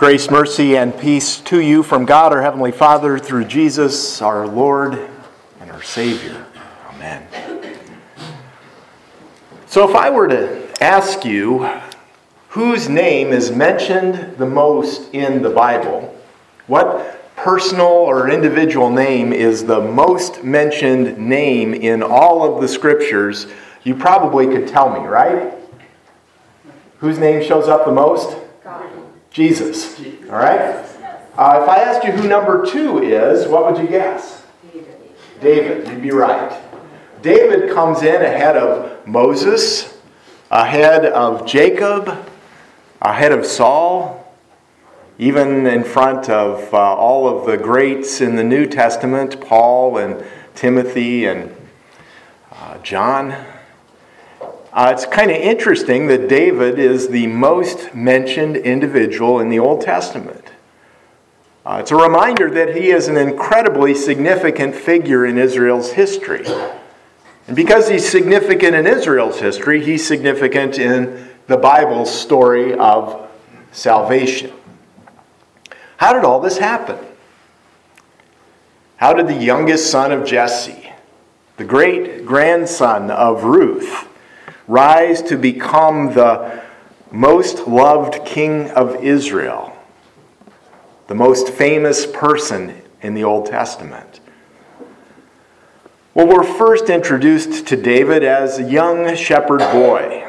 Grace, mercy, and peace to you from God, our Heavenly Father, through Jesus, our Lord and our Savior. Amen. So if I were to ask you whose name is mentioned the most in the Bible, what personal or individual name is the most mentioned name in all of the Scriptures, you probably could tell me, right? Whose name shows up the most? Jesus. All right? If I asked you who number 2 is, what would you guess? David. You'd be right. David comes in ahead of Moses, ahead of Jacob, ahead of Saul, even in front of all of the greats in the New Testament, Paul and Timothy and John. It's kind of interesting that David is the most mentioned individual in the Old Testament. It's a reminder that he is an incredibly significant figure in Israel's history. And because he's significant in Israel's history, he's significant in the Bible's story of salvation. How did all this happen? How did the youngest son of Jesse, the great-grandson of Ruth, rise to become the most loved king of Israel, the most famous person in the Old Testament? Well, we're first introduced to David as a young shepherd boy,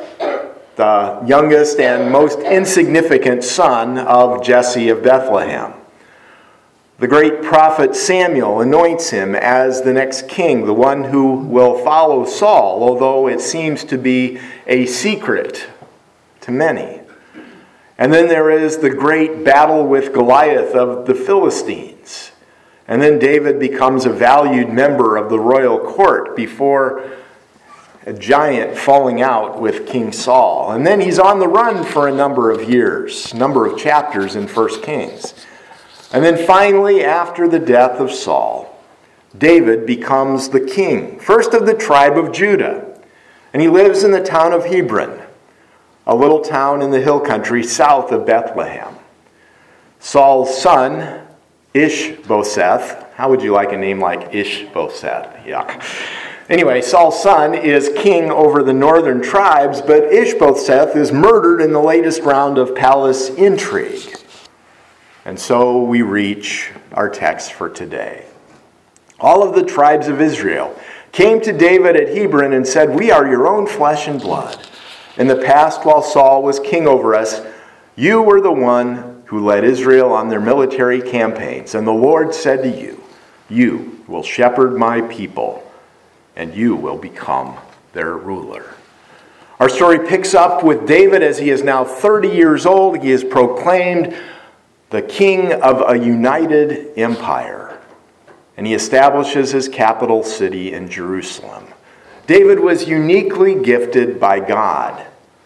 the youngest and most insignificant son of Jesse of Bethlehem. The great prophet Samuel anoints him as the next king, the one who will follow Saul, although it seems to be a secret to many. And then there is the great battle with Goliath of the Philistines. And then David becomes a valued member of the royal court before a giant falling out with King Saul. And then he's on the run for a number of years, number of chapters in 1 Kings. And then finally, after the death of Saul, David becomes the king, first of the tribe of Judah. And he lives in the town of Hebron, a little town in the hill country south of Bethlehem. Saul's son, Ishbosheth, how would you like a name like Ishbosheth? Yeah. Anyway, Saul's son is king over the northern tribes, but Ishbosheth is murdered in the latest round of palace intrigue. And so we reach our text for today. All of the tribes of Israel came to David at Hebron and said, "We are your own flesh and blood. In the past, while Saul was king over us, you were the one who led Israel on their military campaigns. And the Lord said to you, you will shepherd my people, and you will become their ruler." Our story picks up with David as he is now 30 years old. He is proclaimed the king of a united empire, and he establishes his capital city in Jerusalem. David was uniquely gifted by God.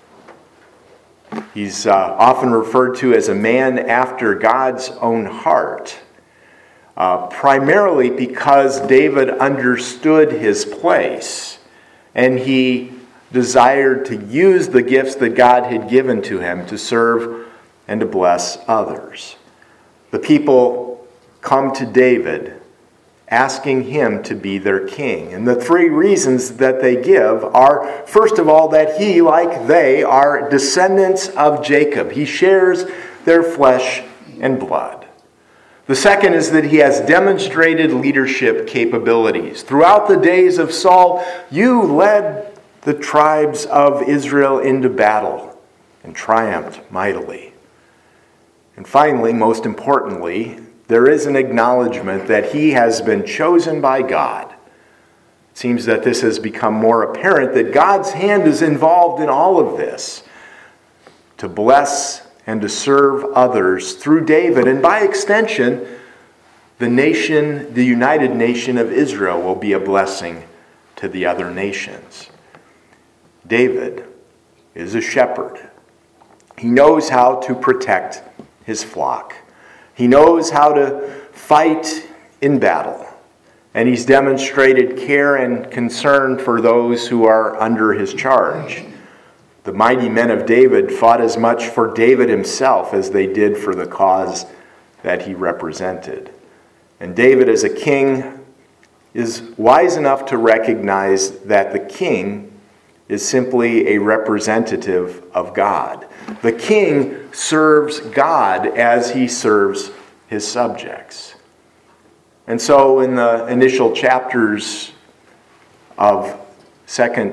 He's often referred to as a man after God's own heart, primarily because David understood his place, and he desired to use the gifts that God had given to him to serve and to bless others. The people come to David asking him to be their king. And the 3 reasons that they give are, first of all, that he, like they, are descendants of Jacob. He shares their flesh and blood. The second is that he has demonstrated leadership capabilities. Throughout the days of Saul, you led the tribes of Israel into battle and triumphed mightily. And finally, most importantly, there is an acknowledgement that he has been chosen by God. It seems that this has become more apparent that God's hand is involved in all of this to bless and to serve others through David. And by extension, the united nation of Israel will be a blessing to the other nations. David is a shepherd. He knows how to protect his flock. He knows how to fight in battle. And he's demonstrated care and concern for those who are under his charge. The mighty men of David fought as much for David himself as they did for the cause that he represented. And David, as a king, is wise enough to recognize that the king is simply a representative of God. The king serves God as he serves his subjects. And so in the initial chapters of 2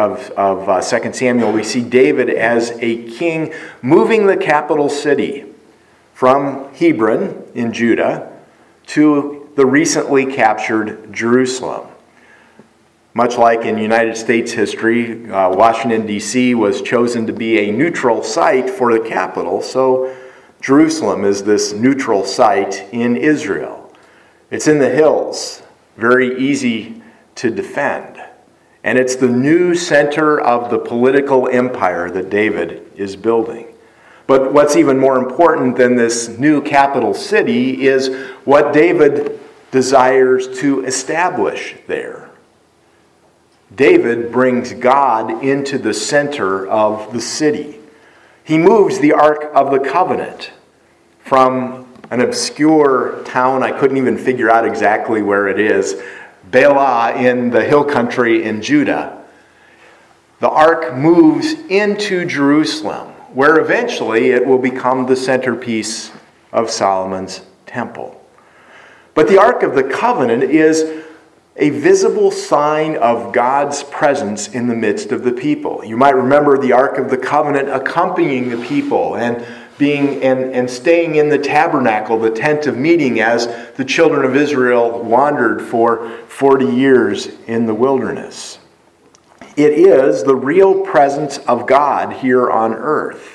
Samuel, we see David as a king moving the capital city from Hebron in Judah to the recently captured Jerusalem. Much like in United States history, Washington, D.C. was chosen to be a neutral site for the capital, so Jerusalem is this neutral site in Israel. It's in the hills, very easy to defend. And it's the new center of the political empire that David is building. But what's even more important than this new capital city is what David desires to establish there. David brings God into the center of the city. He moves the Ark of the Covenant from an obscure town, I couldn't even figure out exactly where it is, Bela in the hill country in Judah. The Ark moves into Jerusalem, where eventually it will become the centerpiece of Solomon's temple. But the Ark of the Covenant is a visible sign of God's presence in the midst of the people. You might remember the Ark of the Covenant accompanying the people and staying in the tabernacle, the tent of meeting, as the children of Israel wandered for 40 years in the wilderness. It is the real presence of God here on earth.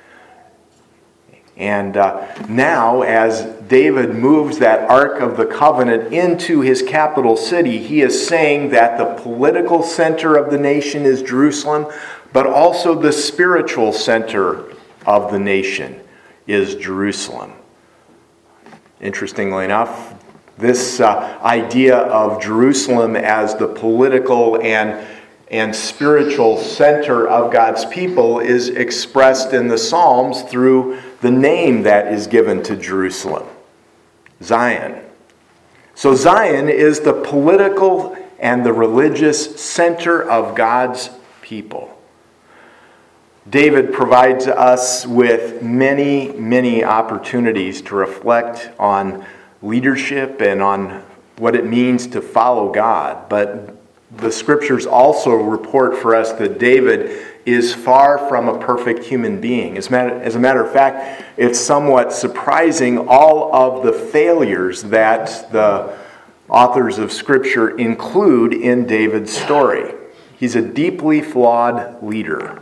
And now, as David moves that Ark of the Covenant into his capital city, he is saying that the political center of the nation is Jerusalem, but also the spiritual center of the nation is Jerusalem. Interestingly enough, this idea of Jerusalem as the political and spiritual center of God's people is expressed in the Psalms through the name that is given to Jerusalem, Zion. So Zion is the political and the religious center of God's people. David provides us with many, many opportunities to reflect on leadership and on what it means to follow God. But the scriptures also report for us that David is far from a perfect human being. As a matter of fact, it's somewhat surprising all of the failures that the authors of Scripture include in David's story. He's a deeply flawed leader.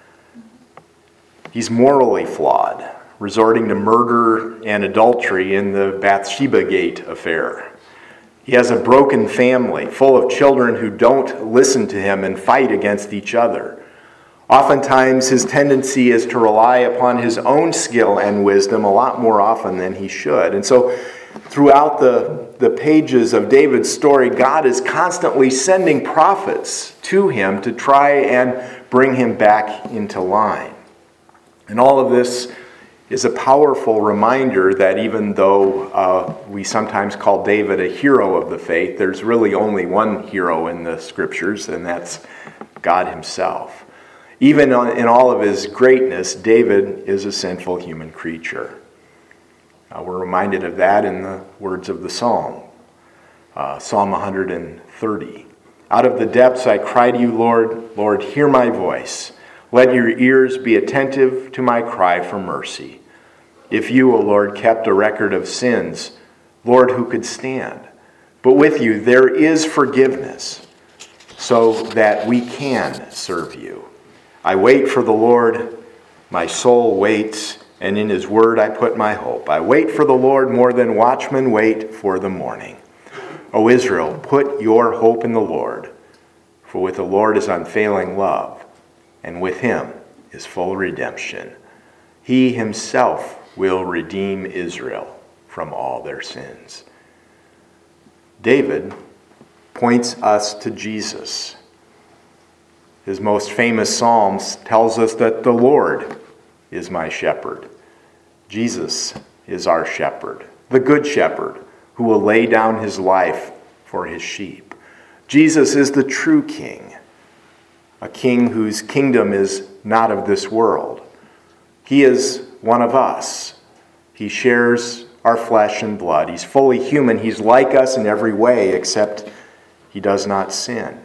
He's morally flawed, resorting to murder and adultery in the Bathsheba Gate affair. He has a broken family full of children who don't listen to him and fight against each other. Oftentimes, his tendency is to rely upon his own skill and wisdom a lot more often than he should. And so, throughout the pages of David's story, God is constantly sending prophets to him to try and bring him back into line. And all of this is a powerful reminder that even though we sometimes call David a hero of the faith, there's really only one hero in the Scriptures, and that's God himself. Even in all of his greatness, David is a sinful human creature. We're reminded of that in the words of the Psalm, Psalm 130. Out of the depths I cry to you, Lord. Lord, hear my voice. Let your ears be attentive to my cry for mercy. If you, O Lord, kept a record of sins, Lord, who could stand? But with you there is forgiveness, so that we can serve you. I wait for the Lord, my soul waits, and in his word I put my hope. I wait for the Lord more than watchmen wait for the morning. O Israel, put your hope in the Lord, for with the Lord is unfailing love, and with him is full redemption. He himself will redeem Israel from all their sins. David points us to Jesus. His most famous Psalms tells us that the Lord is my shepherd. Jesus is our shepherd, the good shepherd who will lay down his life for his sheep. Jesus is the true king, a king whose kingdom is not of this world. He is one of us. He shares our flesh and blood. He's fully human. He's like us in every way, except he does not sin.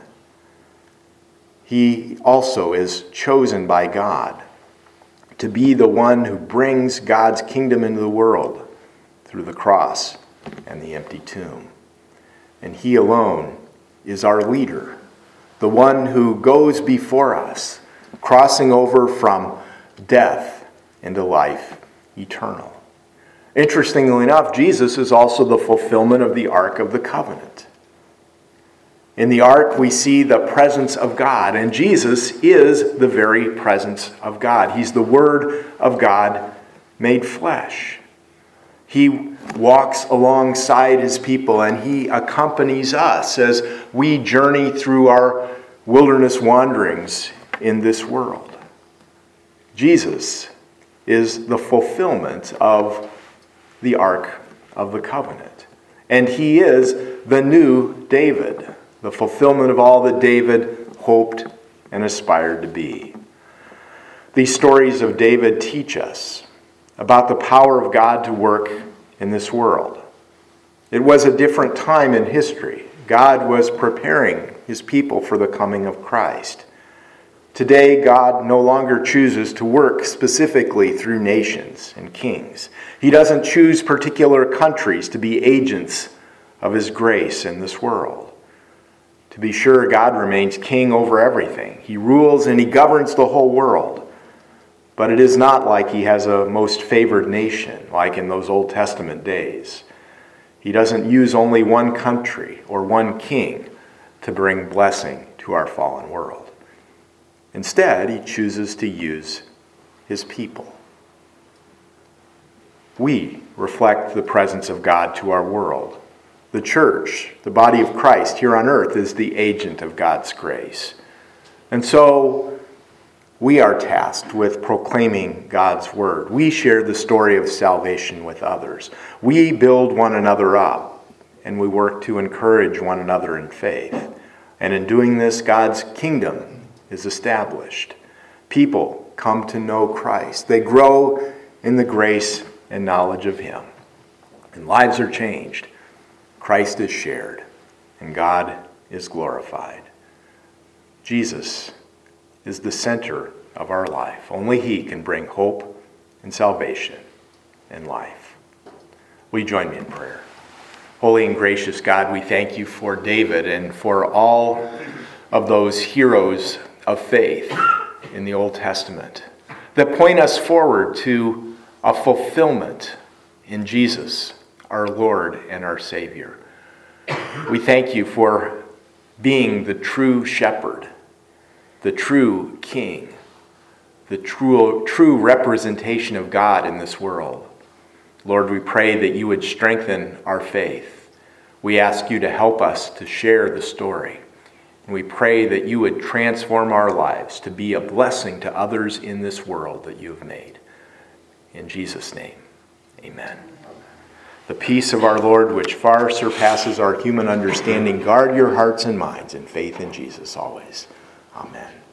He also is chosen by God to be the one who brings God's kingdom into the world through the cross and the empty tomb. And he alone is our leader, the one who goes before us, crossing over from death into life eternal. Interestingly enough, Jesus is also the fulfillment of the Ark of the Covenant. In the ark, we see the presence of God, and Jesus is the very presence of God. He's the Word of God made flesh. He walks alongside his people, and he accompanies us as we journey through our wilderness wanderings in this world. Jesus is the fulfillment of the Ark of the Covenant, and he is the new David, the fulfillment of all that David hoped and aspired to be. These stories of David teach us about the power of God to work in this world. It was a different time in history. God was preparing his people for the coming of Christ. Today, God no longer chooses to work specifically through nations and kings. He doesn't choose particular countries to be agents of his grace in this world. To be sure, God remains king over everything. He rules and he governs the whole world. But it is not like he has a most favored nation, like in those Old Testament days. He doesn't use only one country or one king to bring blessing to our fallen world. Instead, he chooses to use his people. We reflect the presence of God to our world. The church, the body of Christ here on earth, is the agent of God's grace. And so we are tasked with proclaiming God's word. We share the story of salvation with others. We build one another up, and we work to encourage one another in faith. And in doing this, God's kingdom is established. People come to know Christ. They grow in the grace and knowledge of him. And lives are changed. Christ is shared, and God is glorified. Jesus is the center of our life. Only he can bring hope and salvation and life. Will you join me in prayer? Holy and gracious God, we thank you for David and for all of those heroes of faith in the Old Testament that point us forward to a fulfillment in Jesus, our Lord and our Savior. We thank you for being the true shepherd, the true king, the true representation of God in this world. Lord, we pray that you would strengthen our faith. We ask you to help us to share the story. And we pray that you would transform our lives to be a blessing to others in this world that you have made. In Jesus' name, amen. The peace of our Lord, which far surpasses our human understanding, guard your hearts and minds in faith in Jesus always. Amen.